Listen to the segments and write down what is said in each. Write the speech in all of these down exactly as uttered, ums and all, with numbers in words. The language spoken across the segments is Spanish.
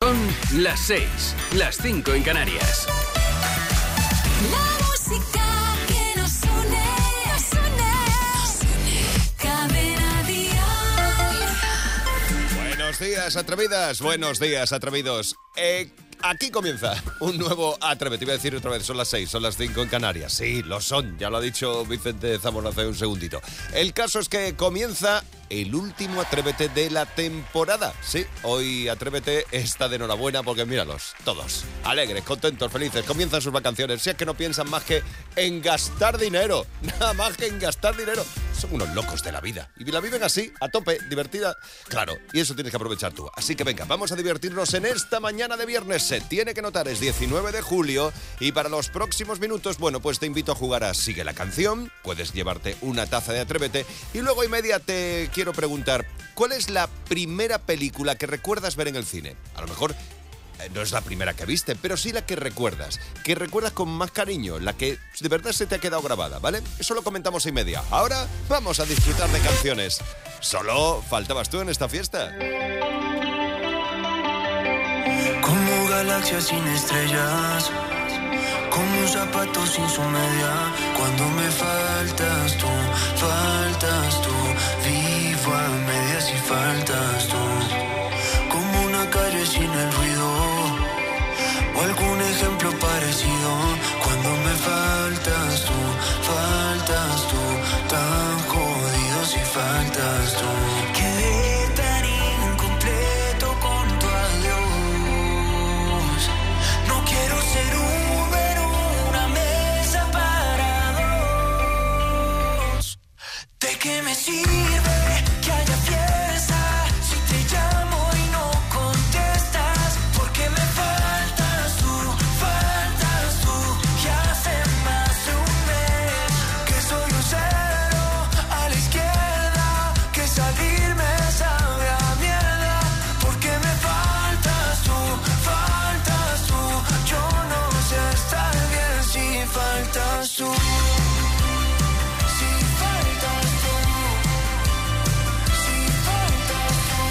Son las seis, las cinco en Canarias. La música que nos une, nos une, nos une. Cadena Dial. Buenos días, atrevidas. Buenos días, atrevidos. Eh, aquí comienza un nuevo Atrévete. Iba a decir otra vez, son las seis, son las cinco en Canarias. Sí, lo son, ya lo ha dicho Vicente Zamora hace un segundito. El caso es que comienza el último Atrévete de la temporada. Sí, hoy Atrévete está de enhorabuena porque míralos, todos alegres, contentos, felices, comienzan sus vacaciones. Si es que no piensan más que en gastar dinero, nada más que en gastar dinero. Son unos locos de la vida y la viven así, a tope, divertida. Claro, y eso tienes que aprovechar tú. Así que venga, vamos a divertirnos en esta mañana de viernes. Se tiene que notar, es diecinueve de julio y para los próximos minutos, bueno, pues te invito a jugar a Sigue la Canción. Puedes llevarte una taza de Atrévete y luego y media te quiero preguntar, ¿cuál es la primera película que recuerdas ver en el cine? A lo mejor eh, no es la primera que viste, pero sí la que recuerdas, que recuerdas con más cariño, la que de verdad se te ha quedado grabada, ¿vale? Eso lo comentamos y media. Ahora vamos a disfrutar de canciones. Solo faltabas tú en esta fiesta. Como galaxias sin estrellas, como un zapato sin su media. Cuando me faltas tú, faltas tú, vivo a medias y faltas tú. Como una calle sin el ruido, o algún ejemplo parecido. Cuando me faltas tú, faltas tú, tan jodido si faltas tú. Quedé tan incompleto con tu adiós. No quiero ser un Uber, una mesa para dos. ¿De qué me sirve que haya fiesta si te llamo y no contestas? Porque me faltas tú, faltas tú. Que hace más de un mes que soy un cero a la izquierda, que salir me sabe a mierda. Porque me faltas tú, faltas tú. Yo no sé estar bien si faltas tú. Si faltas tú, si faltas tú.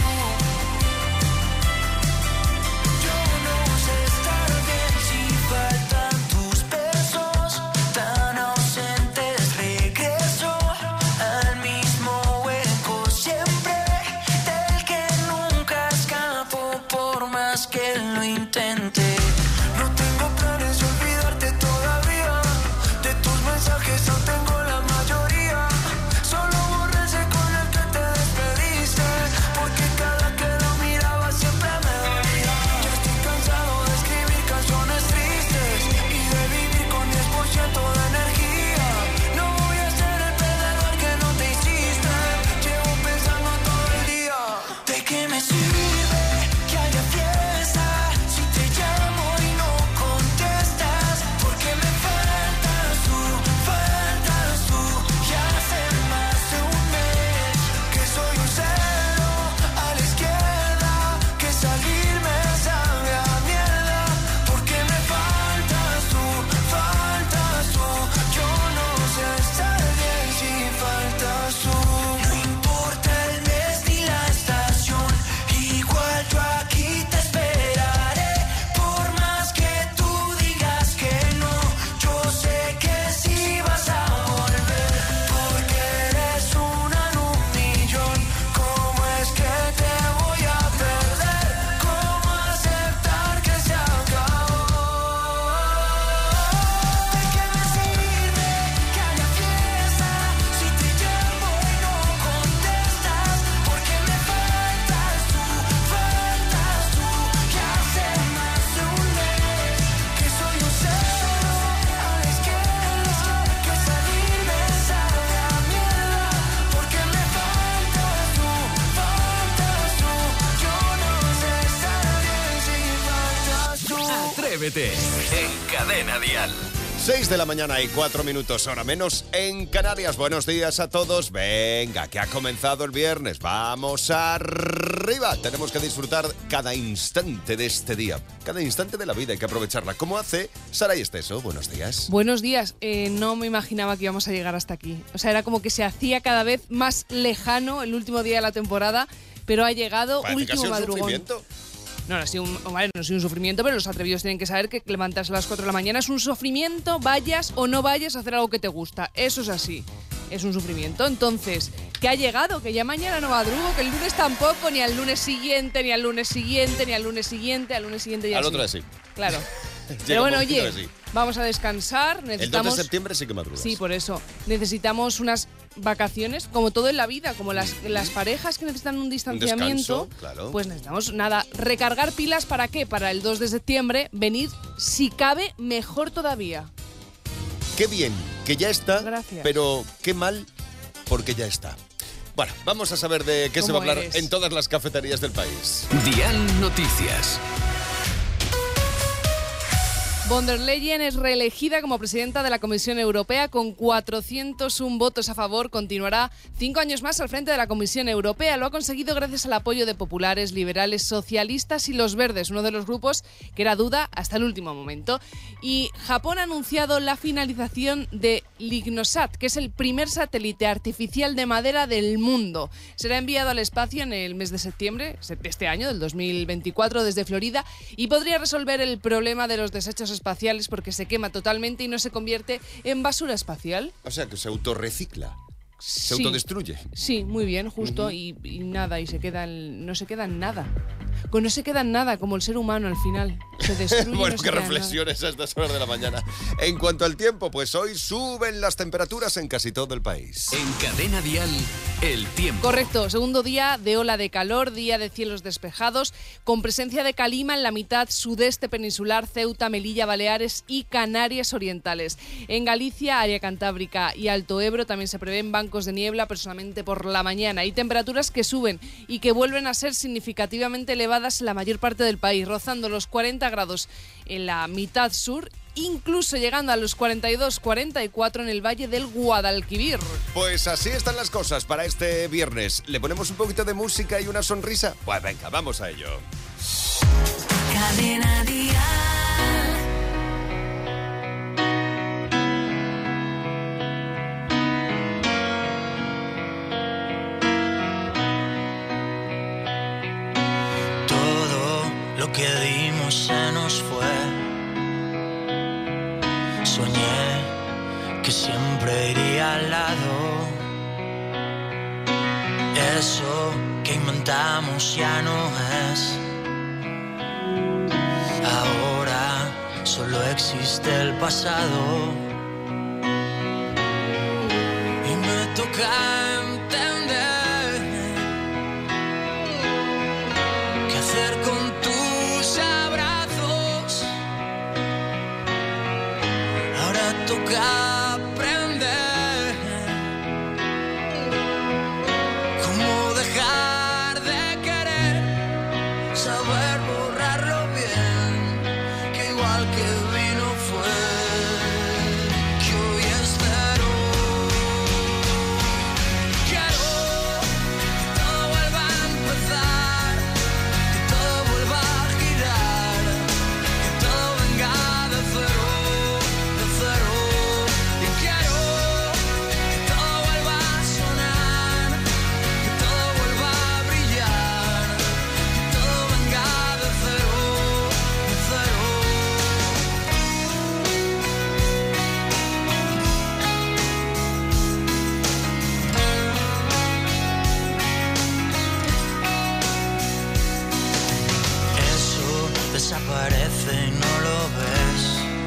Yo no sé estar bien si faltan tus besos tan ausentes. Regreso al mismo hueco siempre, del que nunca escapo por más que lo intente. No tengo planes de olvidarte todavía. De tus mensajes aún tengo la mayoría. Solo borré ese con el que te despediste, porque cada que lo miraba siempre me dolía. Ya estoy cansado de escribir canciones tristes y de vivir con diez por ciento de energía. No voy a ser el perdedor que no te hiciste. Llevo pensando todo el día. ¿De qué me sirve que haya fiesta si te llamo y no contestas? Porque me faltas tú, faltas tú. Que hace más de un mes que soy un cero a la izquierda, que salir me sabe a mierda. Porque me faltas tú, faltas tú. Yo no sé estar bien si faltas tú. No importa el mes ni la estación, igual yo aquí te esperaré. Por más que tú digas que no, yo sé que sí vas a volver. Porque eres una en un millón. ¿Cómo es que te voy a perder? ¿Cómo aceptar que se acabó? ¿De qué me sirve que haya fiesta si te llamo y no contestas? Porque me faltas tú, faltas tú. Que hace más de un mes que soy un cero a la izquierda, que salir me sabe a mierda. Porque me faltas tú, faltas tú. Yo no sé estar bien si faltas tú. Atrévete en Cadena Dial. seis de la mañana y cuatro minutos, hora menos en Canarias. Buenos días a todos. Venga, que ha comenzado el viernes. Vamos arriba. Tenemos que disfrutar cada instante de este día. Cada instante de la vida hay que aprovecharla. ¿Cómo hace Saray Esteso? Buenos días. Buenos días. Eh, no me imaginaba que íbamos a llegar hasta aquí. O sea, era como que se hacía cada vez más lejano el último día de la temporada, pero ha llegado. Parece último casi un madrugón. sufrimiento. No, no ha sido un, vale, no ha sido un sufrimiento, pero los atrevidos tienen que saber que levantarse a las cuatro de la mañana es un sufrimiento, vayas o no vayas a hacer algo que te gusta. Eso es así. Es un sufrimiento. Entonces, que ha llegado, que ya mañana no madrugo, que el lunes tampoco, ni al lunes siguiente, ni al lunes siguiente, ni al lunes siguiente, al lunes siguiente ya Al sí. otro día sí. Claro. Llega Pero bueno, un poquito oye, de sí. vamos a descansar. El Necesitamos... dos de septiembre sí que madrugas. Sí, por eso. Necesitamos unas vacaciones, como todo en la vida, como las, las parejas que necesitan un distanciamiento. Un descanso, claro. Pues necesitamos, nada, recargar pilas, ¿para qué? Para el dos de septiembre venir, si cabe, mejor todavía. Qué bien, que ya está, Gracias. pero qué mal, porque ya está. Bueno, vamos a saber de qué se va a ¿Cómo hablar eres? en todas las cafeterías del país. Dial Noticias. Von der Leyen es reelegida como presidenta de la Comisión Europea con cuatrocientos uno votos a favor. Continuará cinco años más al frente de la Comisión Europea. Lo ha conseguido gracias al apoyo de populares, liberales, socialistas y los verdes, uno de los grupos que era duda hasta el último momento. Y Japón ha anunciado la finalización de Lignosat, que es el primer satélite artificial de madera del mundo. Será enviado al espacio en el mes de septiembre de este año, del dos mil veinticuatro, desde Florida, y podría resolver el problema de los desechos espaciales porque se quema totalmente y no se convierte en basura espacial. O sea, que se autorrecicla, se Sí. autodestruye. Sí, muy bien, justo, y, y nada, y se queda en- no se queda en nada. Pues no se queda en nada, como el ser humano al final. Se destruye. Bueno, no se qué queda en nada. reflexiones a estas horas de la mañana. En cuanto al tiempo, pues hoy suben las temperaturas en casi todo el país. En Cadena Dial, el tiempo. Correcto, segundo día de ola de calor, día de cielos despejados, con presencia de calima en la mitad sudeste peninsular, Ceuta, Melilla, Baleares y Canarias Orientales. En Galicia, área cantábrica y Alto Ebro también se prevén bancos de niebla, personalmente por la mañana, y temperaturas que suben y que vuelven a ser significativamente elevadas en la mayor parte del país, rozando los cuarenta grados en la mitad sur, incluso llegando a los cuarenta y dos cuarenta y cuatro en el valle del Guadalquivir. Pues así están las cosas para este viernes. ¿Le ponemos un poquito de música y una sonrisa? Pues venga, vamos a ello. Cadena Dial. Todo lo que dimos se nos fue. Soñé que siempre iría al lado. Eso que inventamos ya no es. Ahora solo existe el pasado. Y me toca entender qué hacer con tus abrazos. Ahora toca aprender cómo dejar de querer, saber borrarlo bien, que igual que vino fue, que hoy espero. Quiero que todo vuelva a empezar, que todo vuelva a girar, que todo venga de cero, de cero. Y quiero que todo vuelva a sonar, que todo vuelva a brillar, que todo venga de cero, de cero. Eso desaparece y no lo ves.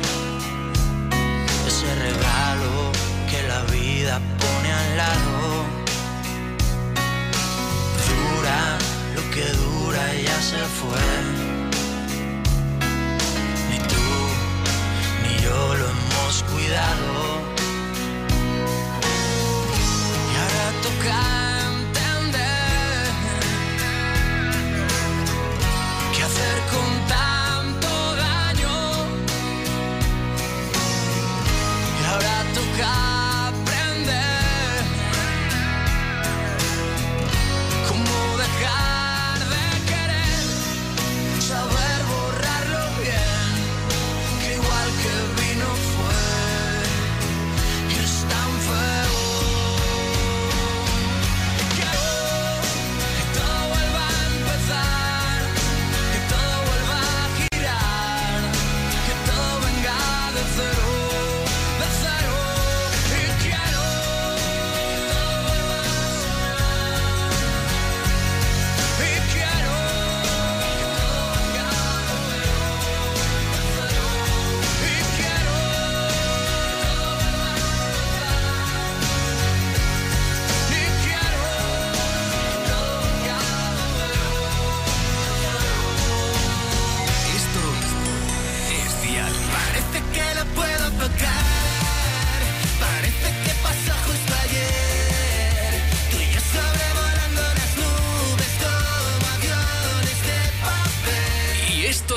Ese regalo que la vida pone al lado. Dura lo que dura y ya se fue. Ni tú ni yo lo hemos cuidado. Y ahora toca entender qué hacer con tanto daño. Y ahora toca aprender cómo dejar de querer,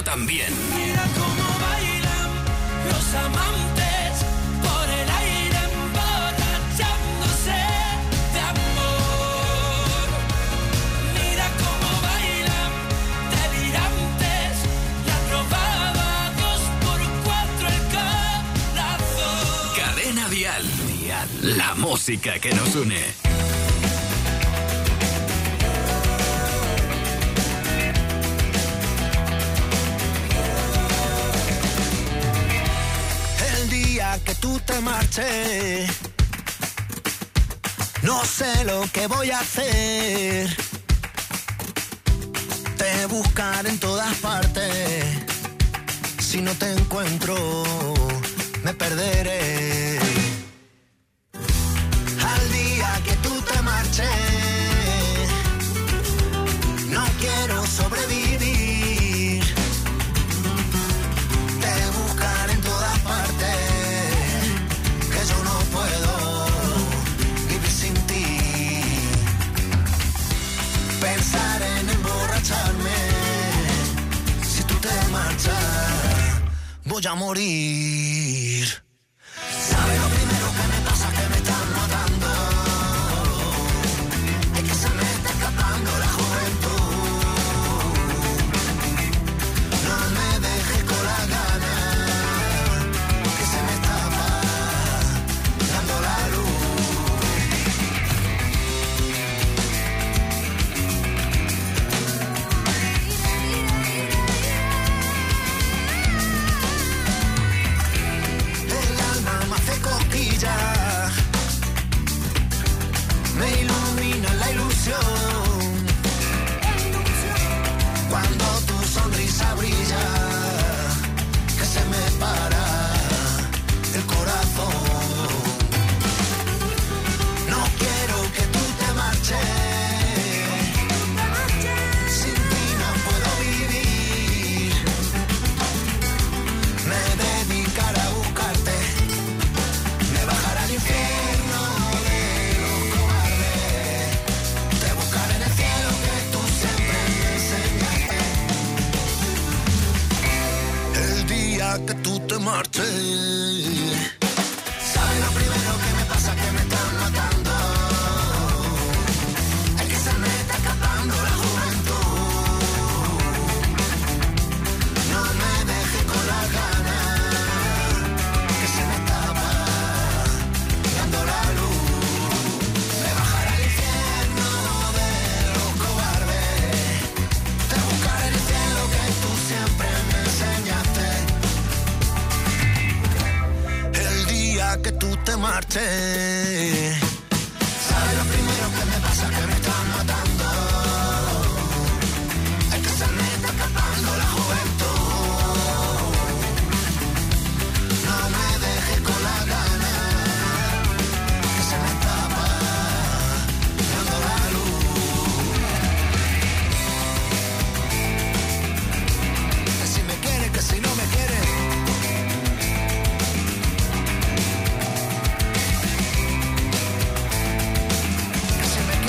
contigo también. Mira cómo bailan los amantes por el aire emborrachándose de amor. Mira cómo bailan delirantes y han robado a dos por cuatro el corazón. Cadena Dial. Dial. La música que nos une. Que tú te marches, no sé lo que voy a hacer. Te buscaré en todas partes. Si no te encuentro, me perderé. Al día que tú te marches, no quiero sobrevivir. Te buscaré en todas partes. Yo no puedo vivir sin ti. Pensar en emborracharme. Si tú te marchas, voy a morir. ¿Sabes lo primero que me pasa? Que me están matando. Es que se me está escapando la juventud. No me dejes con la gana, que se me escapa la luz. El alma me hace cosquillas, me ilumina la ilusión. Cuando tu sonrisa brilla, que se me para el corazón. Sin ti no puedo vivir. Me dedicaré a buscarte. Me bajaré al infierno de los cobardes. Te buscaré en el cielo que tú siempre me enseñaste. El día que tú te marches, ¿sabes lo primero que me pasa? Que me están matando. La juventud, no me dejes con la gana, que se me escapa dando la luz. Me bajaré al infierno de los cobardes. Te buscaré en el cielo que tú siempre me enseñaste. El día que tú te marches, ¿sabes lo primero que me pasa? Que me están matando. La juventud, no me dejes con la gana, que se me escapa dando la luz. Que si me quieres, que si no me quieres. Que si me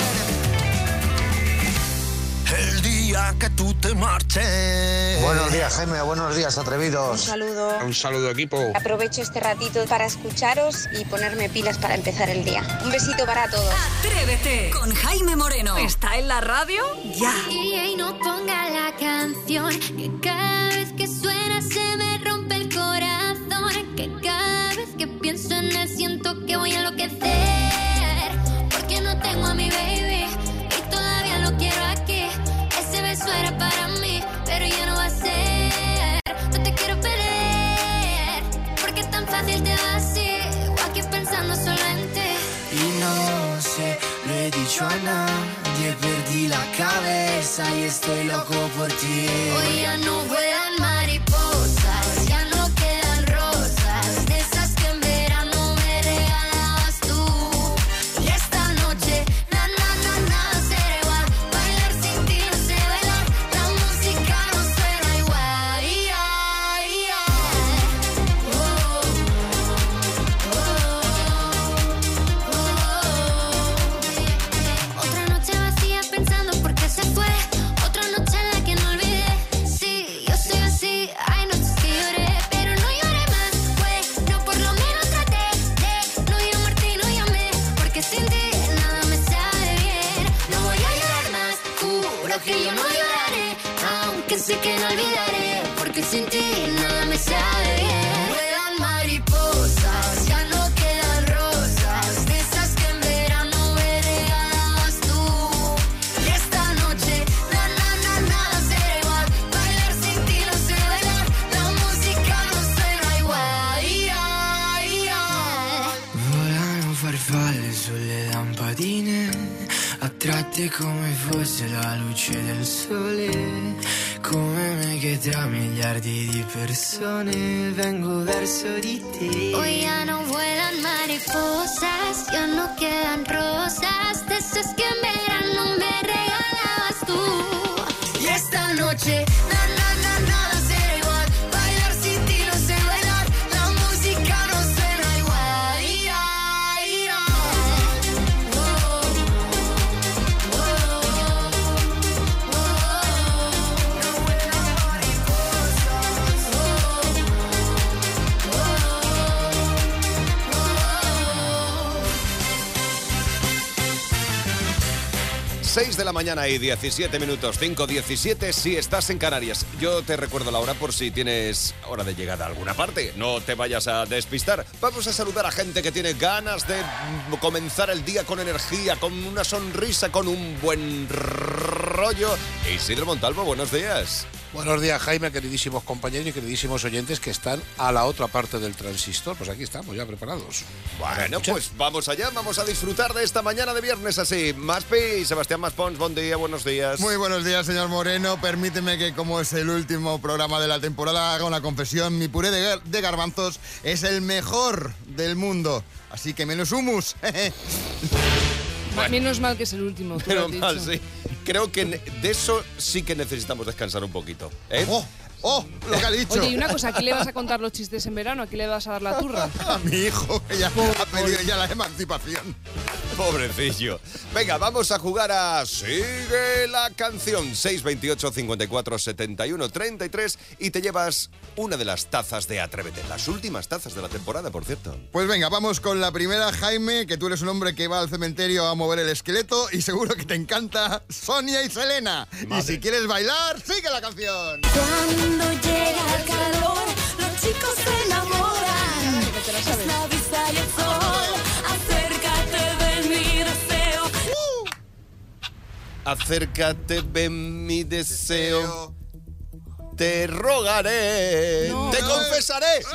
quieres. El día que tú te marches. Buenos días, Jaime. Buenos días, atrevidos. Un saludo. Un saludo, equipo. Aprovecho este ratito para escucharos y ponerme pilas para empezar el día. Un besito para todos. Atrévete con Jaime Moreno. ¿Está en la radio? Ya. Y ahí no ponga la canción, que cada vez que suena se me rompe el corazón, que cada vez que pienso en él siento que voy a enloquecer, porque no tengo a mi baby y todavía lo quiero aquí. Ese beso era para mí, pero ya no va a ser. No te quiero perder, porque es tan fácil te vas así, o aquí pensando solo en ti. Y no sé, lo he dicho a nadie, perdí la cabeza y estoy loco por ti. Hoy ya no vuelan mariposas, ya no quedan rosas, de esas que en verano me regalabas tú. Y esta noche, na na na nada será igual, bailar sin ti no sé bailar, la música no suena igual. Yeah, yeah. Oh, oh, oh. Otra noche vacía pensando por qué se fue, otra noche en la que no olvidé. Sí, yo sin ti nada me sabe bien. Vuelan mariposas, ya no quedan rosas, de esas que en verano me regalabas tú. Y esta noche, na, na, na, nada será igual. Bailar sin ti no sé bailar, la música no suena igual. Ai, ai, ai. Volano farfalle sulle lampadine, attratte come fosse la luce del sole, come me che tra miliardi di persone vengo verso di te. Hoy ya no vuelan mariposas, ya no quedan rosas, de esas que en verano me regalabas tú. Y esta noche, na, na, na, nada será igual. Bailar sin ti no sé bailar, la música no suena igual. Ai, ai, ai. Oh, oh, oh, oh. No vuelan mariposas. Oh, oh, oh. seis de la mañana y diecisiete minutos, cinco diecisiete si estás en Canarias. Yo te recuerdo la hora por si tienes hora de llegada a alguna parte. No te vayas a despistar. Vamos a saludar a gente que tiene ganas de mm, comenzar el día con energía, con una sonrisa, con un buen rollo. Isidro Montalvo, buenos días. Buenos días, Jaime, queridísimos compañeros y queridísimos oyentes que están a la otra parte del transistor. Pues aquí estamos, ya preparados. Bueno, pues vamos allá, vamos a disfrutar de esta mañana de viernes así. Maspi, Sebastián Maspons, buen día, buenos días. Muy buenos días, señor Moreno. Permíteme que, como es el último programa de la temporada, haga una confesión. Mi puré de, gar- de garbanzos es el mejor del mundo. Así que menos humus. Bueno. Menos mal que es el último. Tú Menos lo has mal, dicho. sí. Creo que de eso sí que necesitamos descansar un poquito. ¿eh? ¡Oh! ¡Oh! Lo que ha dicho. Oye, y una cosa, ¿a quién le vas a contar los chistes en verano? ¿A quién le vas a dar la turra? A mi hijo, que ya ha pedido ya la emancipación. Pobrecillo. Venga, vamos a jugar a Sigue la canción. seis veintiocho, cincuenta y cuatro, setenta y uno, treinta y tres y te llevas una de las tazas de Atrévete. Las últimas tazas de la temporada, por cierto. Pues venga, vamos con la primera, Jaime, que tú eres un hombre que va al cementerio a mover el esqueleto y seguro que te encanta Sonia y Selena. Madre. Y si quieres bailar, sigue la canción. Cuando llega el calor, los chicos se enamoran. Que te la sabes. Es la vista y el sol. Acércate, ven mi deseo. Acércate, ven mi deseo. Te rogaré. No. Te confesaré.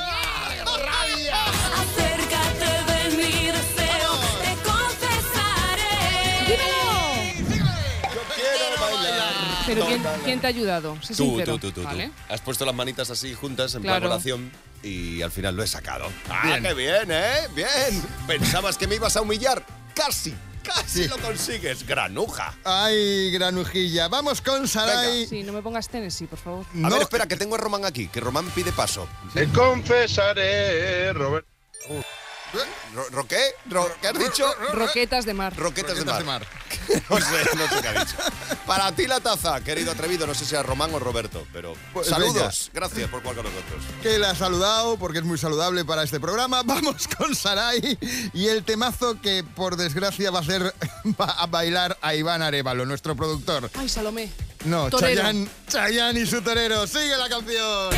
Acércate, ven mi deseo. Te confesaré. Yo quiero bailar. Pero ¿quién, Toda la- quién te ha ayudado? Sé Tú, sincero. tú, tú, tú, tú. ¿Vale? Has puesto las manitas así juntas en Claro. plan oración y al final lo he sacado. ¡Ah, Bien. qué bien, eh! ¡Bien! ¿Pensabas que me ibas a humillar? ¡Casi! ¡Casi Sí. lo consigues! ¡Granuja! Ay, granujilla. Vamos con Saray. Sí, no me pongas Tennessee, por favor. A No, ver, espera, que tengo a Román aquí, que Román pide paso. Te confesaré, Robert. ¿Ro, ¿Ro qué? ¿Ro- ¿Qué has dicho? Roquetas de mar. Roquetas de Roquetas mar. de mar. No sé, no sé qué ha dicho. Para ti la taza, querido atrevido. No sé si a Román o Roberto, pero Pues saludos. Gracias por jugar con nosotros. que la ha saludado porque es muy saludable para este programa. Vamos con Saray y el temazo que por desgracia va a hacer va a bailar a Iván Arévalo, nuestro productor. Ay, Salomé. No, Torero. Chayanne, Chayanne y su torero. Sigue la canción.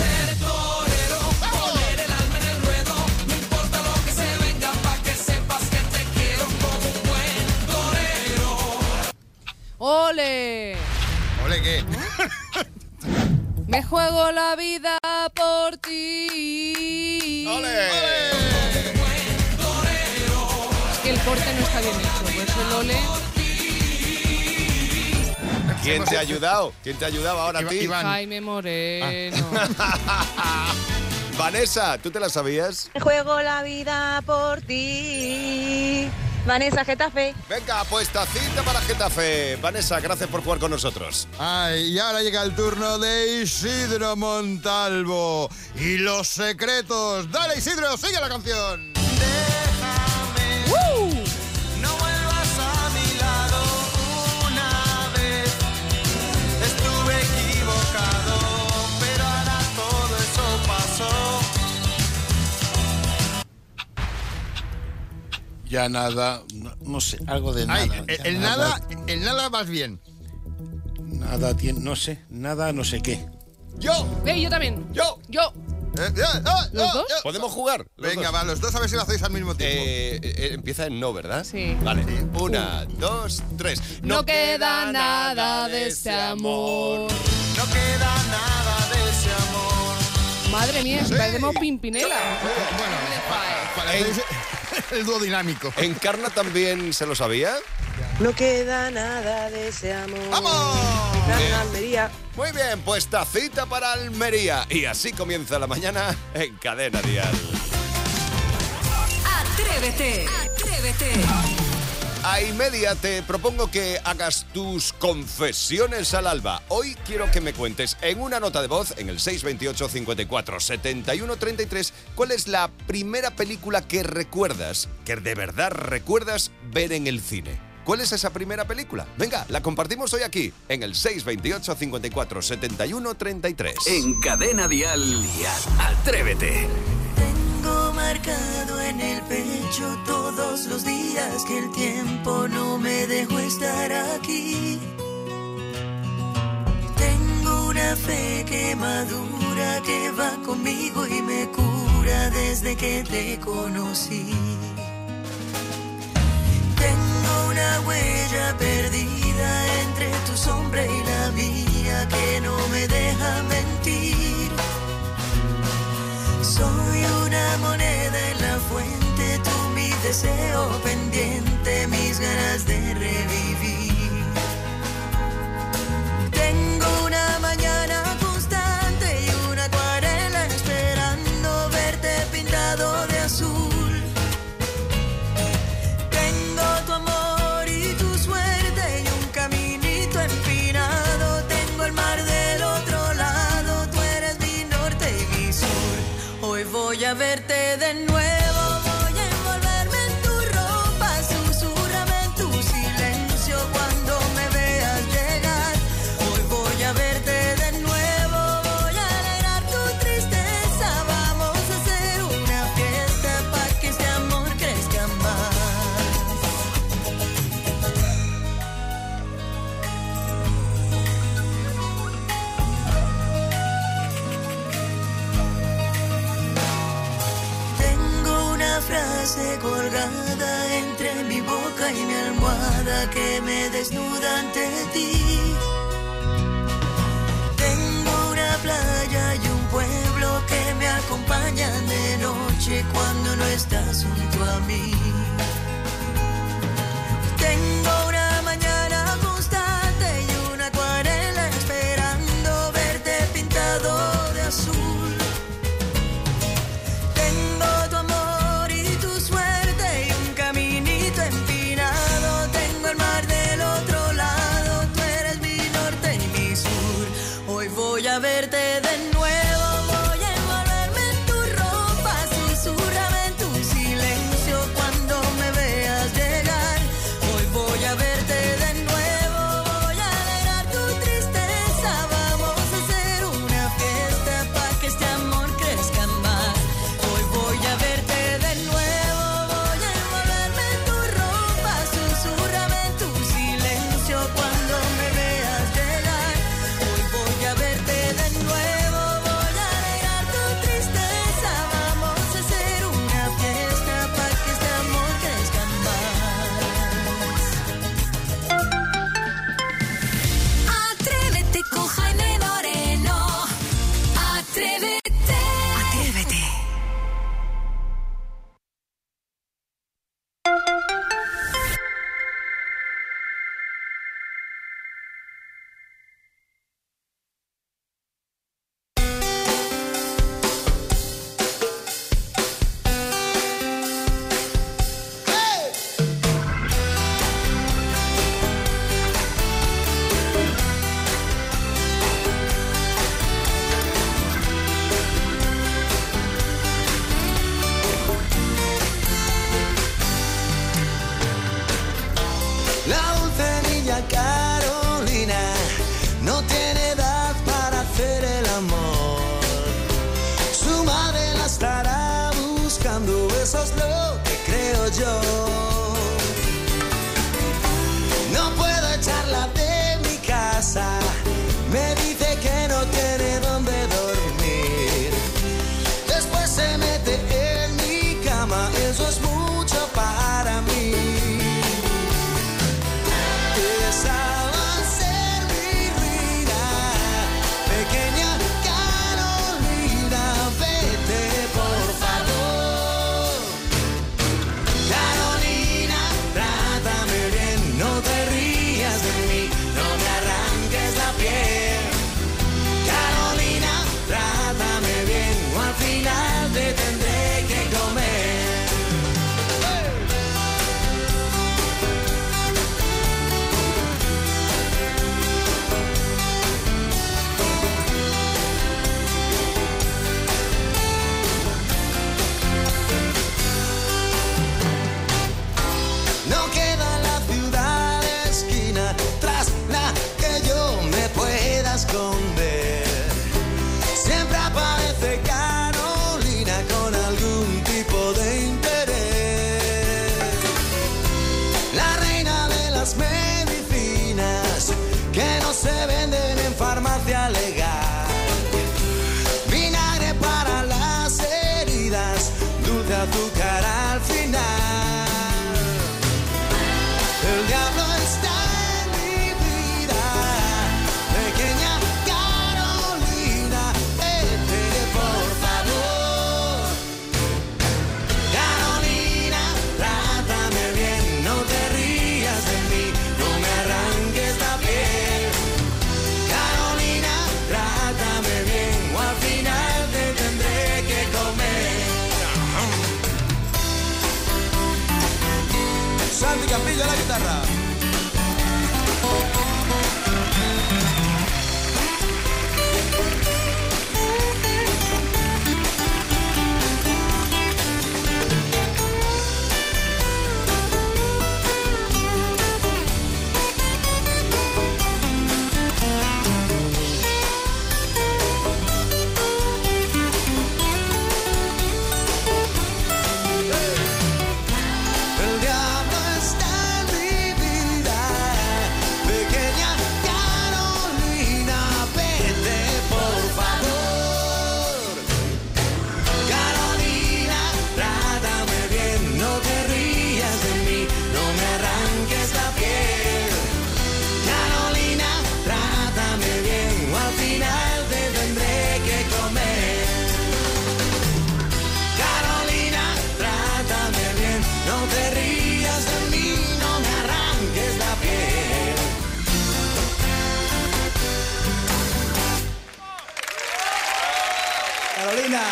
¡Ole! Ole, ¿qué? Me juego la vida por ti. ¡Ole! Es que el corte no está bien hecho. Por eso el ole. ¿Quién te ha ayudado? ¿Quién te ha ayudado ahora a Iva- ti? Iván. Jaime Moreno. Vanessa, ¿tú te la sabías? Juego la vida por ti. Vanessa, Getafe. Venga, pues tacita para Getafe. Vanessa, gracias por jugar con nosotros. Ay, y ahora llega el turno de Isidro Montalvo y los secretos. Dale, Isidro, sigue la canción. Déjame, no vuelvas a mi lado una vez. Estuve equivocado, pero ahora todo eso pasó. Ya nada, no, no sé, algo de nada. Ay, ya el, nada, el nada vas bien. Nada tiene, no sé, nada no sé qué. Yo. Eh, yo también. Yo. Yo. Eh, eh, eh, ¿Los eh, dos? eh. ¿Podemos jugar? Los Venga, dos. va, los dos a ver si lo hacéis al mismo tiempo. Eh, eh, empieza en no, ¿verdad? Sí. Vale. Una, dos, tres. No queda nada de ese amor. No queda nada de ese amor. Madre mía, Sí. parecemos Pimpinela. Bueno, para En- el dúo dinámico. ¿Encarna también se lo sabía? No queda nada de ese amor. ¡Vamos! Gran Almería. Muy bien, pues tacita para Almería. Y así comienza la mañana en Cadena Dial. Atrévete, atrévete. A y media te propongo que hagas tus confesiones al alba. Hoy quiero que me cuentes en una nota de voz en el seis veintiocho, cincuenta y cuatro, setenta y uno, treinta y tres cuál es la primera película que recuerdas, que de verdad recuerdas ver en el cine. ¿Cuál es esa primera película? Venga, la compartimos hoy aquí en el seis veintiocho, cincuenta y cuatro, setenta y uno, treinta y tres. En Cadena Dial. Atrévete. Tengo marcado en el pecho todos los días que el tiempo no me dejó estar aquí. Tengo una fe que madura, que va conmigo y me cura desde que te conocí. Tengo una huella perdida entre tu sombra y la mía que no me deja mentir. Soy una moneda en la fuente, tú mi deseo pendiente, mis ganas de revivir. Tengo una mañana constante y una acuarela esperando verte pintado de azul. Tengo tu amor y tu suerte y un caminito empinado. Tengo el mar del otro lado, tú eres mi norte y mi sur. Hoy voy a verte de nuevo, voy a envolverme en tu ropa, susúrrame en tu silencio cuando me veas llegar. Hoy voy a verte de nuevo, voy a alegrar tu tristeza, vamos a hacer una fiesta para que este amor crezca más. Tengo una frase colgada entre mi boca y mi almohada que me desnuda ante ti. Tengo una playa y un pueblo que me acompañan de noche cuando no estás junto a mí. Tengo una mañana constante y una acuarela esperando verte pintado de azul. Tengo tu amor y tu suerte y un caminito empinado. Tengo el mar del otro lado, tú eres mi norte y mi sur. Hoy voy a verte de nuevo, voy a envolverme en tu ropa, susúrrame en tu silencio cuando me veas llegar. Hoy voy a verte de nuevo, voy a alegrar tu tristeza, vamos a hacer una fiesta para que este amor crezca más. Hoy voy a verte de nuevo, voy a envolverme en tu ropa, susúrrame en tu silencio cuando me veas llegar. Hoy voy a verte de nuevo, voy a alegrar tu tristeza, vamos a hacer una fiesta para que este amor crezca más. Atrévete con Jaime Moreno. Atrévete. Atrévete. La dulce niña Carolina no tiene edad para hacer el amor. Su madre la estará buscando, eso es lo que creo yo. No puedo echarla de mi casa, me dice que no tiene dónde Campillo a la guitarra. El diablo está en mi vida, pequeña Carolina, vete por favor. Carolina, trátame bien, no te rías de mí, no me arranques la piel. Carolina, trátame bien, o al final te tendré que comer. Carolina, trátame bien, no te rías de mí, no me arranques la piel. Carolina.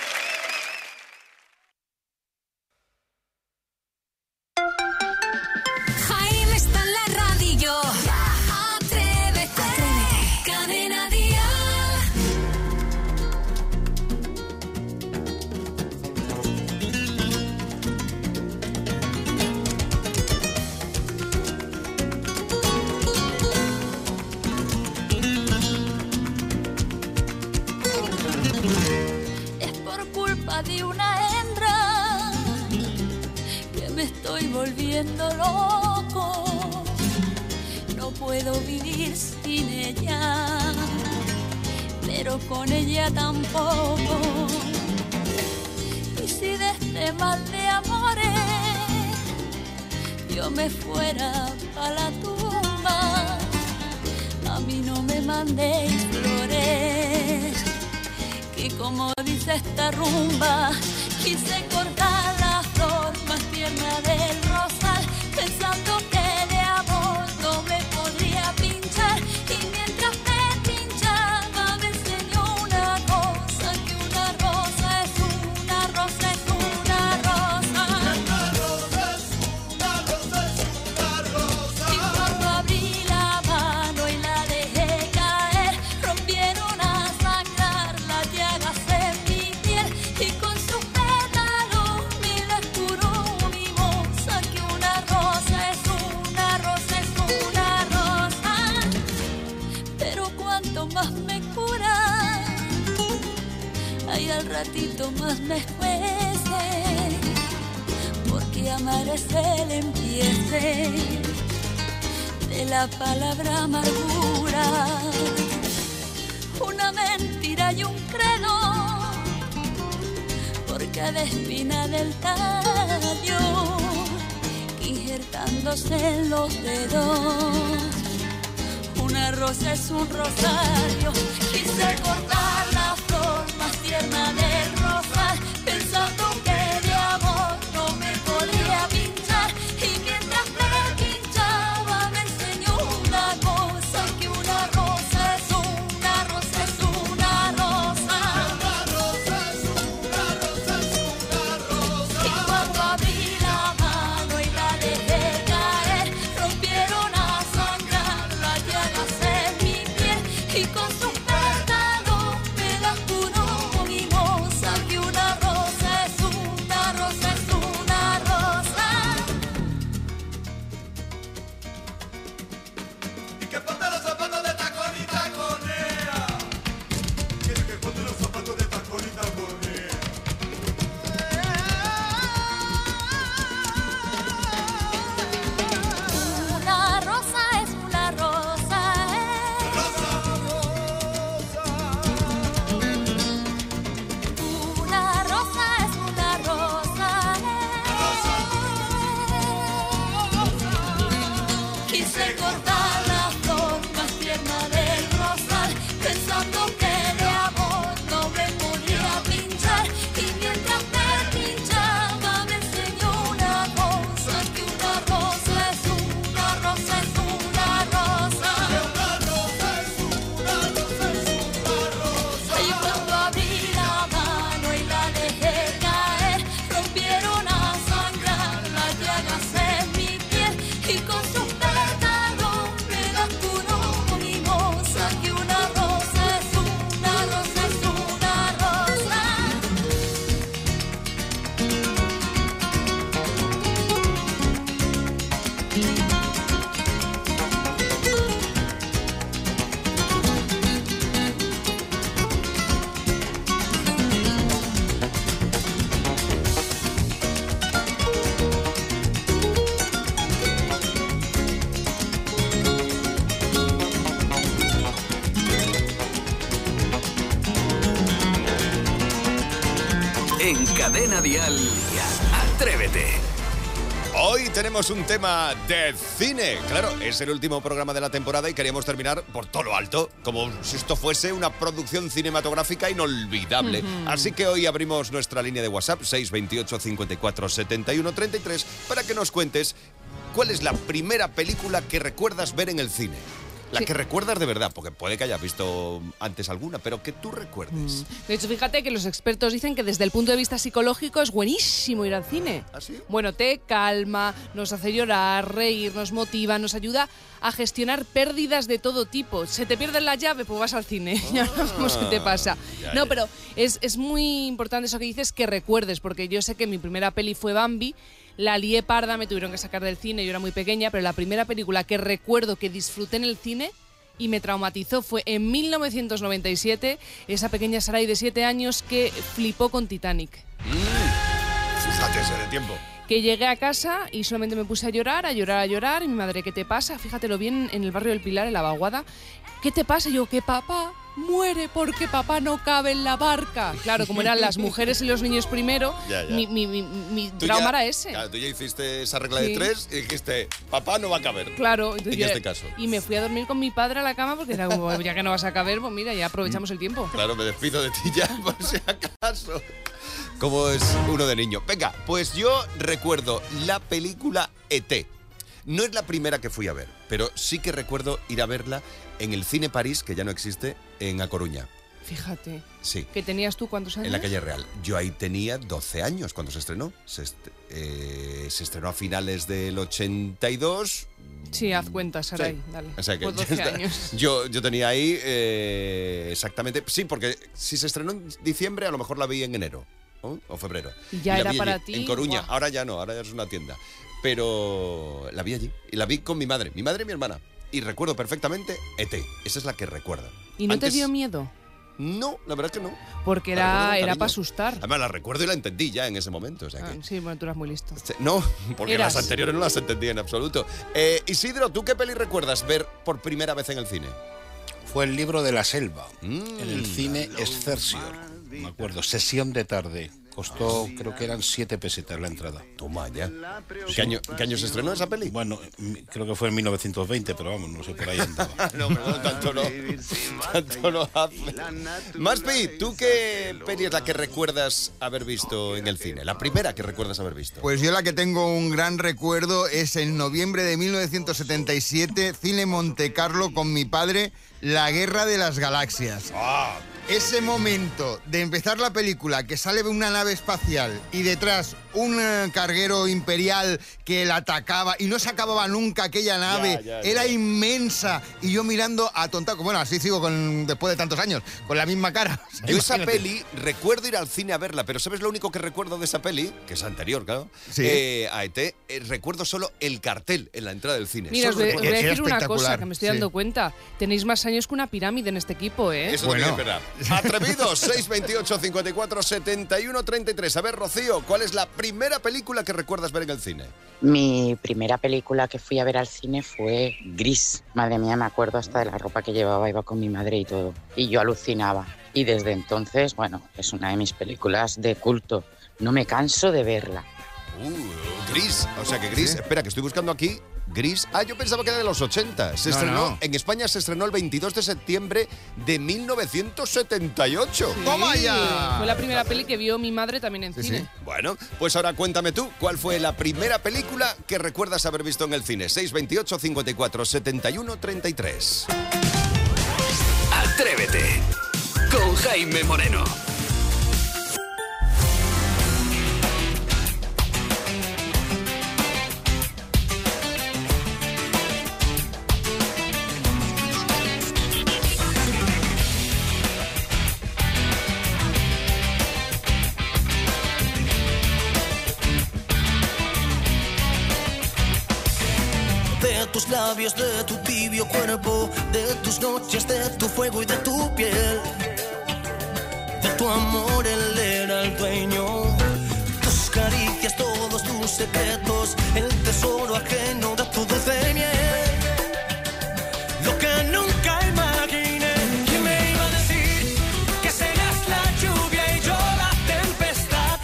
Jaime está en la radio. Atrévete. Cadena Dial. Es por culpa de una hembra que me estoy volviendo loco. No puedo vivir sin ella, pero con ella tampoco. Y si de este mal de amores yo me fuera pa' la tumba, a mí no me mandéis flores, que como dice esta rumba, quise cortar la flor más tierna del rosal, pensando que de amor no me podría pinchar. Y mientras me pinchaba me enseñó una cosa, que una rosa es una rosa es una rosa. Una rosa es una rosa es una rosa. Y cuando abrí la mano y la dejé caer, rompieron a sangrar las llagas en mi piel, y con sus pétalos mil les curó mi moza, que una rosa es una rosa es una rosa. Pero cuanto más me cura, ay, al ratito más me escuece, porque amar es el empiece de la palabra amargura. Una mentira y un credo por cada espina del tallo, que injertándose en los dedos, una rosa es un rosario. Quise cortar la flor más tierna del rosal, pensando que de amor no me podía pinchar. Y mientras me pinchaba me enseñó una cosa, que una rosa es una rosa es una rosa. Una rosa es una rosa es una rosa. Y cuando abrí la mano y la dejé caer, rompieron a sangrar las llagas en mi piel, y con sus pétalos En Cadena Dial, Atrévete. Hoy tenemos un tema de cine. Claro, es el último programa de la temporada y queríamos terminar por todo lo alto, como si esto fuese una producción cinematográfica inolvidable. Uh-huh. Así que hoy abrimos nuestra línea de WhatsApp seis veintiocho, cincuenta y cuatro, setenta y uno, treinta y tres para que nos cuentes cuál es la primera película que recuerdas ver en el cine. La sí. que recuerdas de verdad, porque puede que hayas visto antes alguna, pero que tú recuerdes. Mm. De hecho, fíjate que los expertos dicen que desde el punto de vista psicológico es buenísimo ir al cine. ¿Ah, sí? Bueno, te calma, nos hace llorar, reír, nos motiva, nos ayuda a gestionar pérdidas de todo tipo. Se te pierden la llave, pues vas al cine. Ah, ya no sabemos qué te pasa. Ya, no, ya. pero es, es muy importante eso que dices, que recuerdes, porque yo sé que mi primera peli fue Bambi. La lié parda, me tuvieron que sacar del cine, yo era muy pequeña, pero la primera película que recuerdo que disfruté en el cine y me traumatizó fue en mil novecientos noventa y siete, esa pequeña Sarai de siete años que flipó con Titanic. Mm, fíjate ese de tiempo. Que llegué a casa y solamente me puse a llorar, a llorar, a llorar, y mi madre, ¿qué te pasa? Fíjatelo bien, en el barrio del Pilar, en la Vaguada. ¿Qué te pasa? Y yo, que papá muere porque papá no cabe en la barca. Claro, como eran las mujeres y los niños primero, ya, ya. mi, mi, mi, mi trauma ya, era ese. Claro, tú ya hiciste esa regla sí. de tres y dijiste, papá no va a caber. Claro. En yo, este caso. Y me fui a dormir con mi padre a la cama porque era como, ya que no vas a caber, pues mira, ya aprovechamos el tiempo. Claro, me despido de ti ya, por si acaso. Como es uno de niño. Venga, pues yo recuerdo la película E T No es la primera que fui a ver, pero sí que recuerdo ir a verla en el Cine París, que ya no existe, en A Coruña. Fíjate. Sí. ¿Que tenías tú cuántos años? En la calle Real. Yo ahí tenía doce años cuando se estrenó. Se, est eh, se estrenó a finales del ochenta y dos. Sí, haz cuentas, Saray, sí. dale. O sea que pues doce años. Yo, yo tenía ahí eh, exactamente... Sí, porque si se estrenó en diciembre, a lo mejor la vi en enero, ¿no? O febrero. Y ya y era para allí, ti. En Coruña. Wow. Ahora ya no, ahora ya es una tienda. Pero la vi allí. Y la vi con mi madre. Mi madre y mi hermana. Y recuerdo perfectamente E T Esa es la que recuerdo. ¿Y no Antes, te dio miedo? No, la verdad que no. Porque era, era para asustar. Además, la recuerdo y la entendí ya en ese momento. O sea que... ah, sí, bueno, tú eras muy listo. No, porque ¿Eras? las anteriores no las entendí en absoluto. Eh, Isidro, ¿tú qué peli recuerdas ver por primera vez en el cine? Fue El libro de la selva, mm, en el cine Excelsior. Me acuerdo, sesión de tarde. Costó, creo que eran siete pesetas la entrada. Toma ya. ¿Qué año, ¿Qué año se estrenó esa peli? Bueno, creo que fue en mil novecientos veinte, pero vamos, no sé, por ahí andaba. no, pero no, tanto no. Tanto no hace. Maspi, ¿tú qué peli es la que recuerdas haber visto en el cine? La primera que recuerdas haber visto. Pues yo la que tengo un gran recuerdo es en noviembre de mil novecientos setenta y siete, Cine Monte Carlo, con mi padre, La Guerra de las Galaxias. Ah. Ese momento de empezar la película, que sale de una nave espacial y detrás un uh, carguero imperial que la atacaba y no se acababa nunca aquella nave, ya, ya, era ya. inmensa, y yo mirando atontado, bueno, así sigo con, después de tantos años, con la misma cara. O sea, yo esa imagínate. peli, recuerdo ir al cine a verla, pero ¿sabes lo único que recuerdo de esa peli? Que es anterior, claro. Sí. Eh, a E T eh, recuerdo solo el cartel en la entrada del cine. Mira, os voy, os voy a decir una cosa que me estoy dando sí. cuenta. Tenéis más años que una pirámide en este equipo, ¿eh? Eso bueno. también es verdad. Atrevidos, seis veintiocho, cincuenta y cuatro, setenta y uno, treinta y tres. A ver, Rocío, ¿cuál es la primera película que recuerdas ver en el cine? Mi primera película que fui a ver al cine fue Gris. Madre mía, me acuerdo hasta de la ropa que llevaba, iba con mi madre y todo. Y yo alucinaba. Y desde entonces, bueno, es una de mis películas de culto. No me canso de verla. Uh, Gris. O sea que Gris, ¿sí? Espera, que estoy buscando aquí. Gris. Ah, yo pensaba que era de los ochenta. Se no, estrenó, no. en España se estrenó el veintidós de septiembre de mil novecientos setenta y ocho. Sí, ¡Toma ya! Fue la primera peli que vio mi madre también en sí, cine. Sí. Bueno, pues ahora cuéntame tú, ¿cuál fue la primera película que recuerdas haber visto en el cine? seis veintiocho, cincuenta y cuatro, setenta y uno, treinta y tres. Atrévete con Jaime Moreno. De tus labios, de tu tibio cuerpo, de tus noches, de tu fuego y de tu piel. De tu amor él era el dueño, tus caricias, todos tus secretos, el tesoro ajeno de tu dulce miel. Lo que nunca imaginé, ¿quién me iba a decir? Que serás la lluvia y yo la tempestad.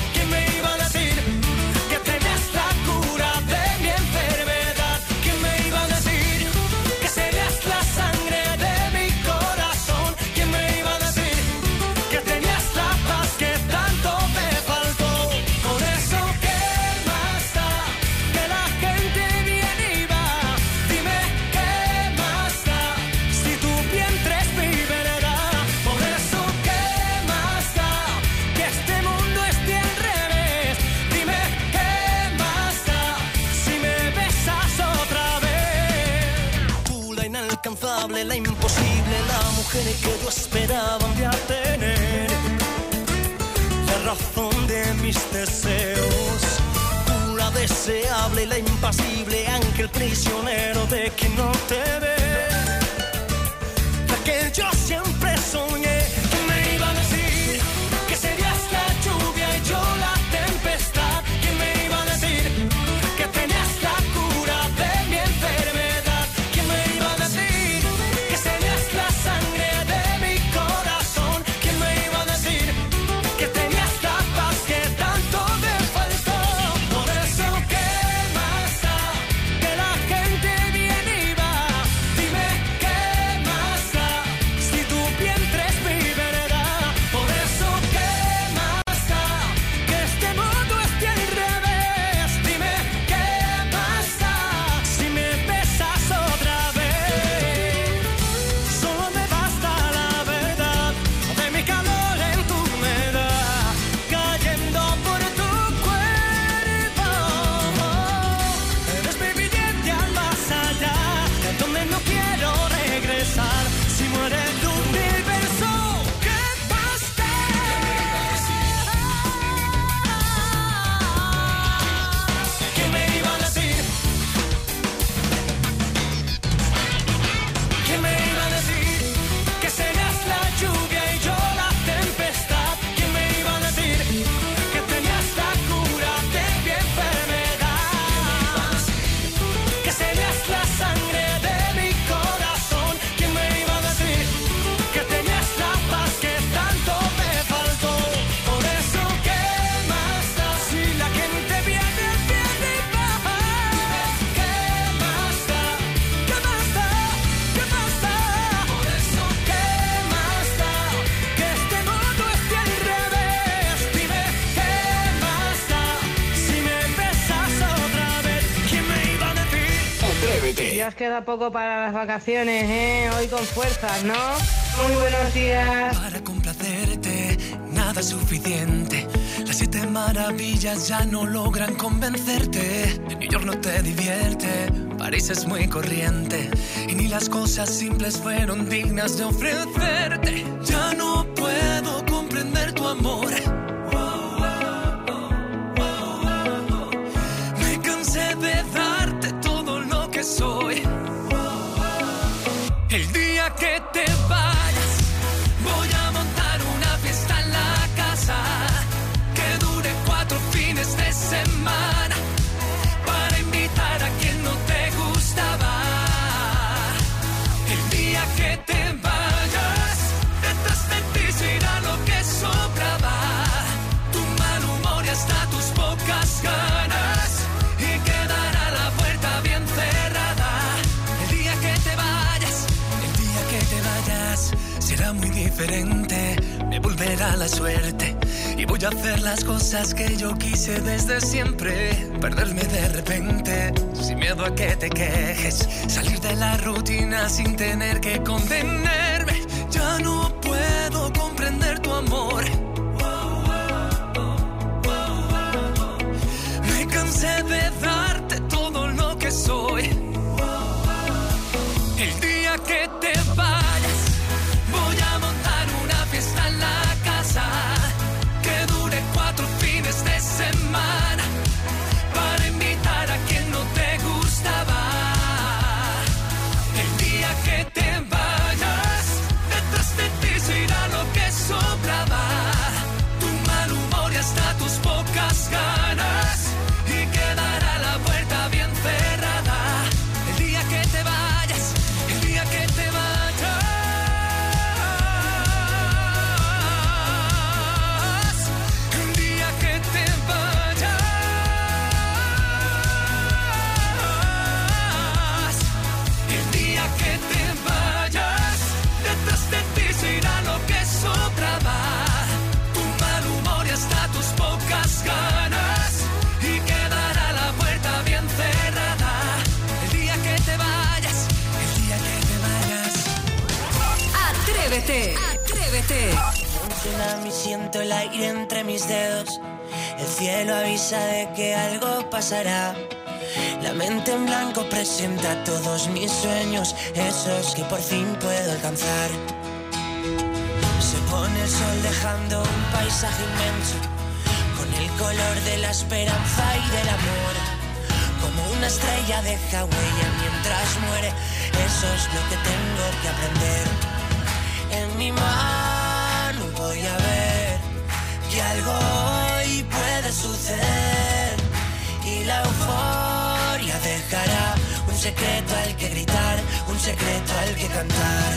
mujer que yo esperaba un día tener, la razón de mis deseos, tú la deseable y la impasible, ángel prisionero de quien no te ve, la que yo siempre soñé, que me iba a decir que serías la lluvia y yo la tempestad, que me iba a decir que tenías la cura de mi enfermedad, que me iba a decir que serías la sangre de mi corazón, que me iba a decir que tenías la paz que tanto me faltó. Por eso, ¿qué más da que la gente viene y va? Dime, ¿qué más da si tu vientre es mi verdad? Por eso, ¿qué más da que este mundo esté al revés? Dime, ¿qué más da si me besas otra vez? Solo me basta la verdad de mi calor en tu humedad, cayendo por tu cuerpo. Eres mi billete al más allá, de donde no quiero regresar. Si muere el universo, ¿qué más da? ¿Qué me iba a decir? ¿Qué me iba a decir? Que serías la lluvia y yo la tempestad. ¿Qué me iba a decir? Que tenías la cura de mi enfermedad. Que serías la sangre de mi corazón. ¿Quién me iba a decir? Que tenías la paz que tanto me faltó. Por eso, ¿qué más da si la gente viene, viene y va? ¿Qué más da? ¿Qué más da? ¿Qué más da? Por eso, ¿qué más da que este mundo esté al revés? Dime, ¿qué más da si me besas otra vez? ¿Quién me iba a decir? Atrévete. Ya os queda poco para las vacaciones, ¿eh? Hoy con fuerzas, ¿no? Muy buenos días. Para complacerte, nada es suficiente. Las siete maravillas ya no logran convencerte. New York no te divierte, París es muy corriente. Y ni las cosas simples fueron dignas de ofrecerte. Ya no puedo comprender tu amor. Me cansé de darte todo lo que soy. El día que te vayas, voy a montar una fiesta en la casa que dure cuatro fines de semana para invitar a quien no te gustaba. El día que te vayas, detrás de ti se irá lo que sobraba. Tu mal humor y hasta tus pocas ganas, y quedará la puerta bien cerrada. El día que te vayas, el día que te vayas, será muy diferente, me volverá la suerte y voy a hacer las cosas que yo quise desde siempre. Perderme de repente, sin miedo a que te quejes, salir de la rutina sin tener que contenerme. Ya no puedo comprender tu amor. Me cansé de darte todo lo que soy. El día que te vayas, voy a montar una fiesta en la casa que dure cuatro fines de semana para invitar a quien no te gustaba. El día que te vayas, detrás de ti se irá lo que sobraba. Tu mal humor y hasta tus pocas ganas, y quedará la puerta bien cerrada. El día que te vayas, el día que te vayas. El día que te vayas. El día que te vayas, detrás de ti se irá lo que sobraba. Tu mal humor y hasta tus pocas ganas, y quedará la puerta bien cerrada. El día que te vayas, el día que te vayas. Atrévete, atrévete. Un tsunami, siento el aire entre mis dedos. El cielo avisa de que algo pasará. La mente en blanco presenta todos mis sueños, esos que por fin puedo alcanzar. Se pone el sol dejando un paisaje inmenso, con el color de la esperanza y del amor. Como una estrella deja huella mientras muere, eso es lo que tengo que aprender. En mi mano voy a ver que algo hoy puede suceder, y la euforia dejará un secreto al que gritar, un secreto al que cantar.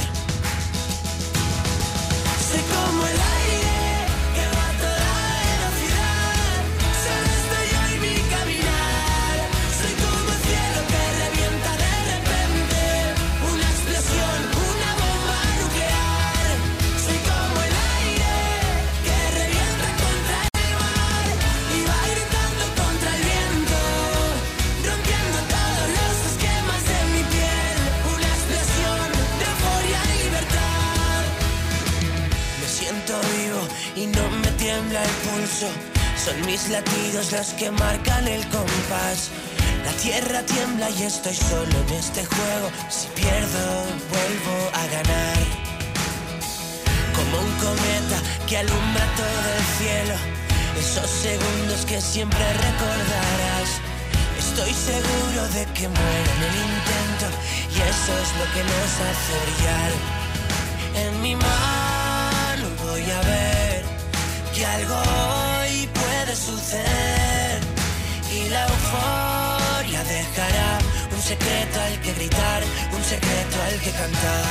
Soy como el aire que va a toda velocidad, solo estoy yo y mi caminar. Soy como el cielo que revienta de repente, una explosión, una bomba nuclear. Soy como el aire que revienta contra el mar y va gritando contra el viento, rompiendo todos los esquemas de mi piel. Una explosión de euforia y libertad. Me siento vivo y no me tiembla el pulso, son mis latidos los que marcan el compás. La tierra tiembla y estoy solo en este juego, si pierdo vuelvo a ganar. Como un cometa que alumbra todo el cielo, esos segundos que siempre recordarás. Estoy seguro de que muero en el intento y eso es lo que nos hace brillar. En mi mano voy a ver que algo hoy puede suceder, y la euforia dejará un secreto al que gritar, un secreto al que cantar.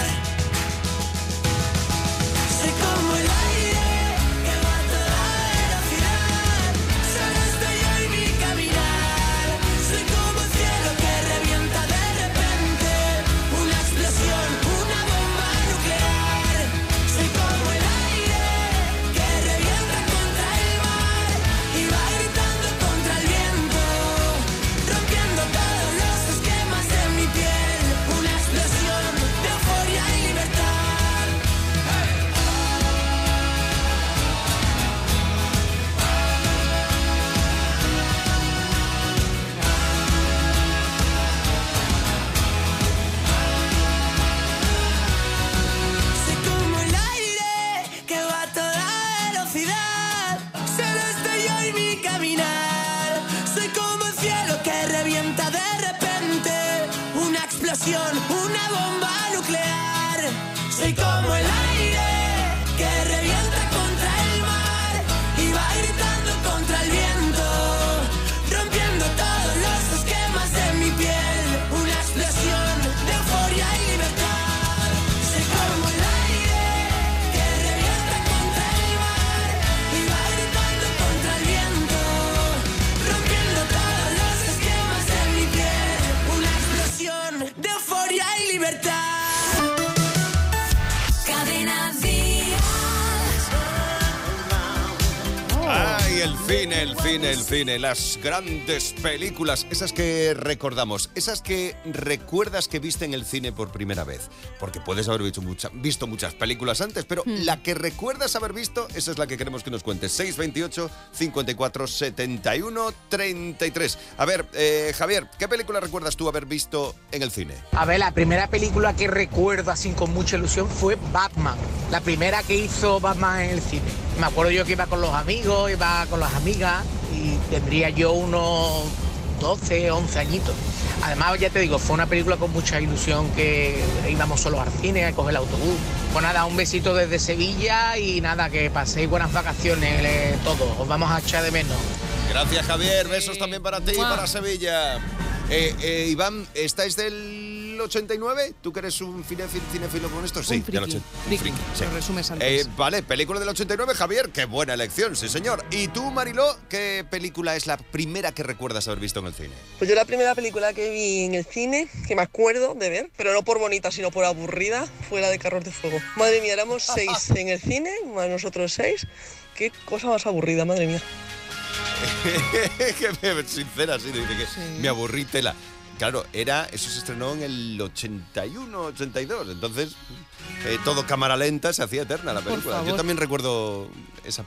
Soy como el aire que va a toda velocidad, solo estoy yo y mi caminar. Soy como el cielo que revienta de repente, una explosión, una bomba nuclear. Soy como el aire que revienta contra el mar y va gritando contra el viento, rompiendo todos los esquemas de mi piel. Una explosión de euforia y libertad. Soy como el aire que va a toda velocidad, solo estoy yo y mi caminar. Soy como el cielo que revienta de repente, una explosión, una bomba nuclear. Soy como el aire que revienta contra el mar y va gritando contra el viento, rompiendo todos los esquemas de mi piel. Una explosión de euforia y libertad. Soy como el aire que revienta contra el mar y va gritando contra el viento, rompiendo todos los esquemas de mi piel. Una explosión de euforia y libertad. Cadena Díaz. Ay, el cine, el cine, el cine, las grandes películas, esas que recordamos, esas que recuerdas que viste en el cine por primera vez, porque puedes haber visto, mucha- visto muchas películas antes, pero la que recuerdas haber visto, esa es la que queremos que nos cuentes. seis veintiocho, cincuenta y cuatro, setenta y uno, treinta y tres. A ver, eh, Javier, ¿qué película recuerdas tú haber visto en el cine? A ver, la primera película que recuerdo así con mucha ilusión fue Batman. La primera que hizo Batman en el cine. Me acuerdo yo que iba con los amigos, iba con las amigas y tendría yo unos doce, once añitos. Además, ya te digo, fue una película con mucha ilusión, que íbamos solos al cine a coger el autobús. Pues nada, un besito desde Sevilla y nada, que paséis buenas vacaciones eh, todos. Os vamos a echar de menos. Gracias, Javier. Besos también para ti y Mua. para Sevilla. Eh, eh, Iván, ¿estáis del ochenta y nueve? ¿Tú que eres un cinéfilo, cinéfilo con esto? Sí, Un friki. del ochenta. Friki. Friki, sí. Lo resumes antes. Eh, vale, película del ochenta y nueve, Javier. Qué buena elección, sí, señor. ¿Y tú, Mariló, qué película es la primera que recuerdas haber visto en el cine? Pues yo la primera película que vi en el cine, que me acuerdo de ver, pero no por bonita, sino por aburrida, fue la de Carros de Fuego. Madre mía, éramos seis en el cine, más nosotros seis. Qué cosa más aburrida, madre mía. Que me- sincera, sí, dice que me aburrí tela. Claro, era, eso se estrenó en el ochenta y uno, ochenta y dos, entonces eh, todo cámara lenta, se hacía eterna la Por película. Yo favor. también recuerdo esa peli.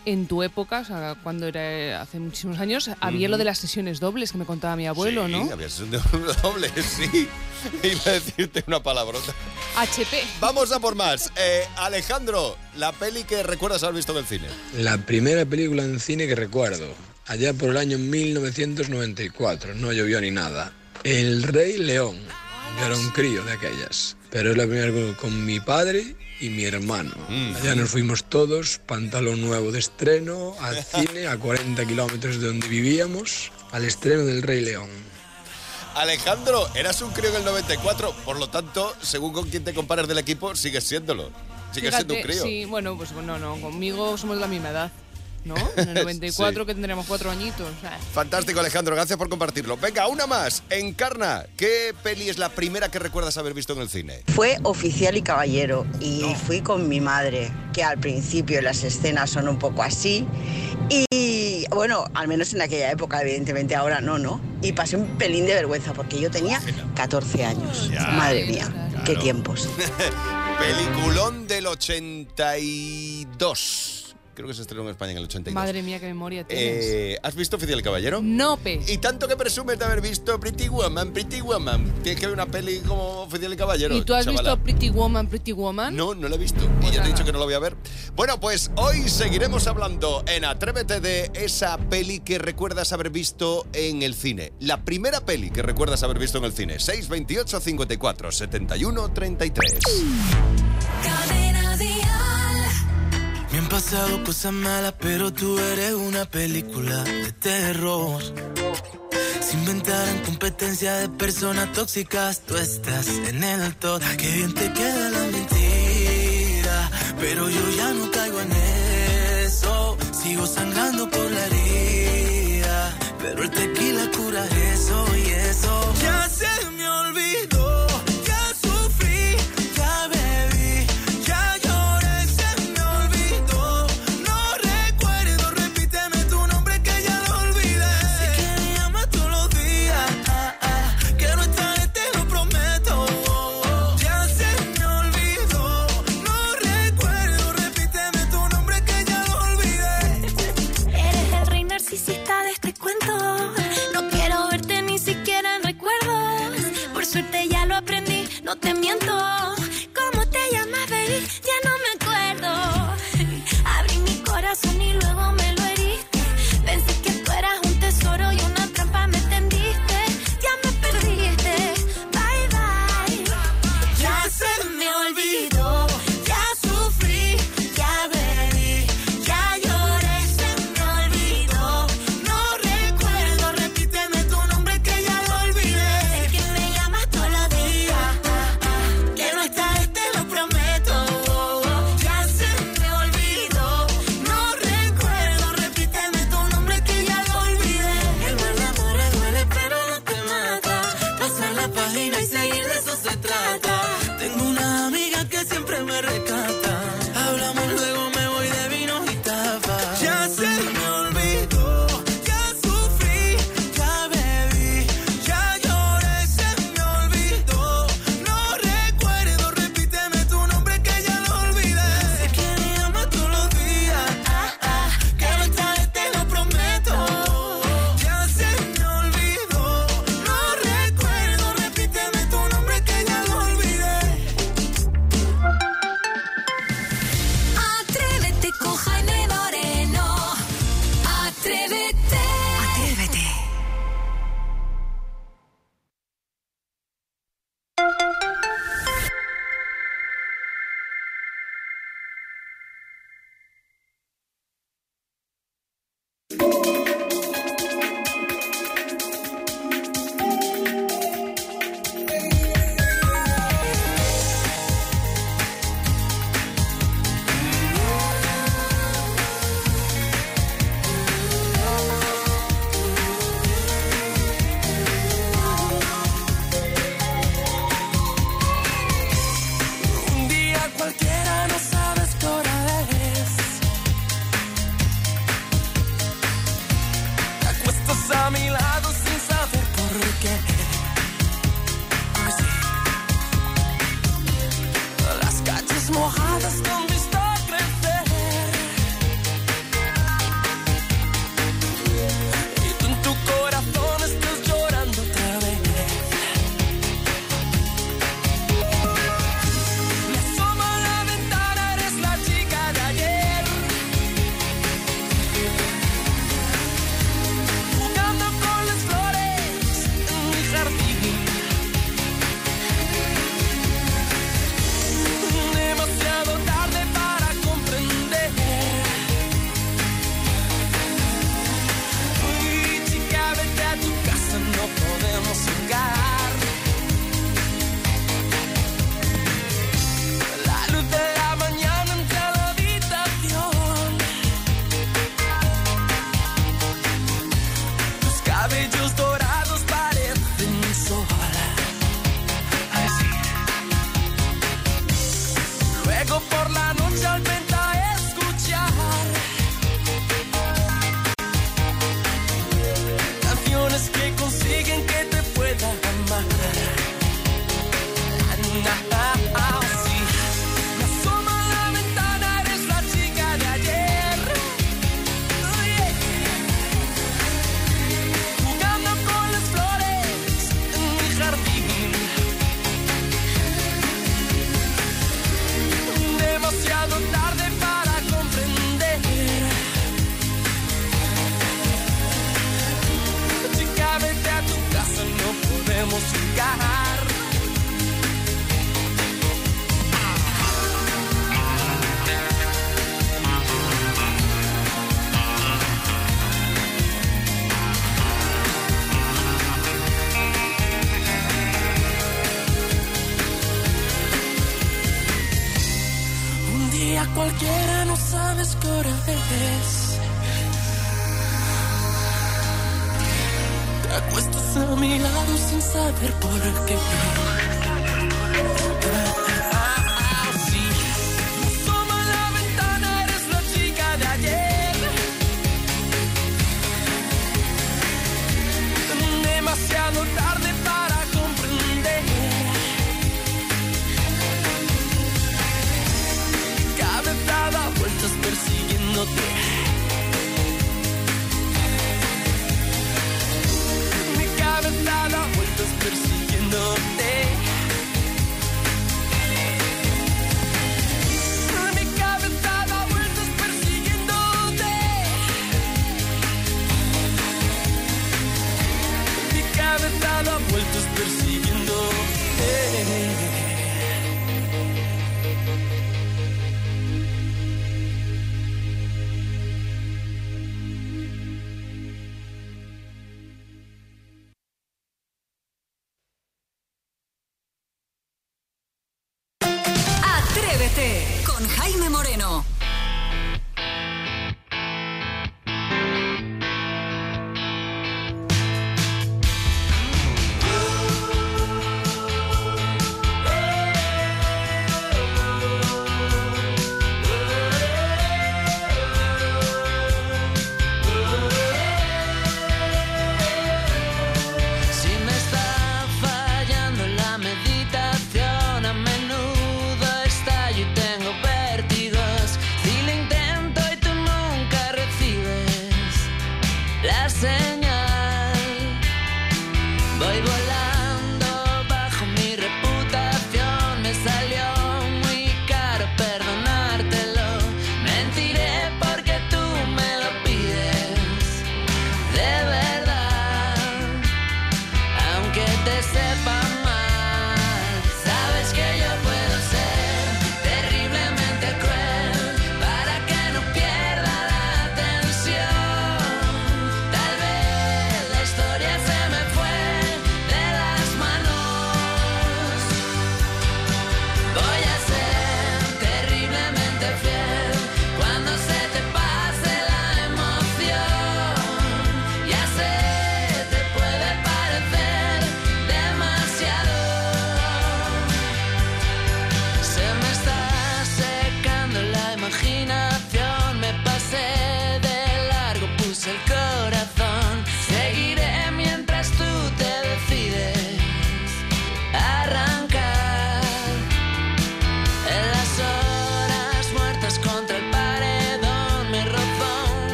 en tu época, o sea, cuando era hace muchísimos años, había uh-huh. lo de las sesiones dobles que me contaba mi abuelo, sí, ¿no? Sí, había sesiones dobles, sí. Iba a decirte una palabrota. H P. Vamos a por más. Eh, Alejandro, la peli que recuerdas haber visto en el cine. La primera película en cine que recuerdo, allá por el año mil novecientos noventa y cuatro, no llovió ni nada. El Rey León. Yo era un crío de aquellas. Pero es la primera con, con mi padre y mi hermano. Mm. Allá nos fuimos todos, pantalón nuevo de estreno, al cine, a cuarenta kilómetros de donde vivíamos, al estreno del Rey León. Alejandro, eras un crío en el noventa y cuatro, por lo tanto, según con quien te compares del equipo, sigues siéndolo. Sigues Fíjate, siendo un crío. Sí, bueno, pues no, no, conmigo somos de la misma edad. ¿No? En el noventa y cuatro sí. que tendremos cuatro añitos. O sea. Fantástico, Alejandro, gracias por compartirlo. Venga, una más. Encarna, ¿qué peli es la primera que recuerdas haber visto en el cine? Fue Oficial y Caballero y no. fui con mi madre, que al principio las escenas son un poco así y bueno, al menos en aquella época, evidentemente ahora no, ¿no? Y pasé un pelín de vergüenza porque yo tenía catorce años. Ya, madre mía, claro. Qué tiempos. Peliculón del ochenta y dos. Creo que se estrenó en España en el ochenta y dos. Madre mía, qué memoria tienes. Eh, ¿Has visto Oficial y Caballero? No, pe. Y tanto que presumes de haber visto Pretty Woman, Pretty Woman. Tienes que ver una peli como Oficial y Caballero. ¿Y tú has chavala. visto Pretty Woman, Pretty Woman? No, no la he visto. Y ya te he dicho que no la voy a ver. Bueno, pues hoy seguiremos hablando en Atrévete de esa peli que recuerdas haber visto en el cine. La primera peli que recuerdas haber visto en el cine. seis veintiocho, cincuenta y cuatro, setenta y uno, treinta y tres. Cadena Dial. Me han pasado cosas malas, pero tú eres una película de terror. Se inventaron competencia de personas tóxicas, tú estás en el top. Qué bien te queda la mentira, pero yo ya no caigo en eso. Sigo sangrando por la herida, pero el tequila cura eso y eso. Ya se me olvidó. No te miento, ¿cómo te llamas, baby? Ya no me acuerdo. Abrí mi corazón y luego me lo heriste. Pensé que tú eras un tesoro y una trampa me tendiste. Ya me perdiste, bye bye. Ya se me olvidó, ya sufrí, ya bebí, ya lloré, se me olvidó. No recuerdo, repíteme tu nombre que ya lo olvidé. Sé que me llamas todos los días. Y seguir de eso se trata. Tengo una amiga que siempre me rescata. Hablamos luego, me voy de vino y tapas. Ya se me olvidó, ya sufrí, ya bebí, ya lloré, se me olvidó. No recuerdo, repíteme tu nombre que ya lo olvidé. Sé que me llamas todos los días, ah, ah, que no esta vez te lo prometo. Ya se me olvidó, no recuerdo, repíteme tu nombre que ya lo olvidé. Atrévete con Jaime Moreno. Atrévete. Atrévete. Un día cualquiera no sabes qué hora es. Te acuestas a mi lado sin saber por qué. Ay, sí. Las calles mojadas te han visto crecer. cualquiera, no sabes qué hora es. Te acuestas a mi lado sin saber por qué. Sí, asoma a la ventana, eres la chica de ayer. Demasiado tarde para comprender. Mi cabeza da vueltas persiguiéndote. Mi cabeza da vueltas persiguiéndote. Mi cabeza da vueltas persiguiéndote. Mi cabeza da vueltas persiguiéndote. Atrévete con Jaime Moreno. Si me está fallando la meditación, a menudo estallo y tengo vértigos. Si lo intento y tú nunca recibes la señal.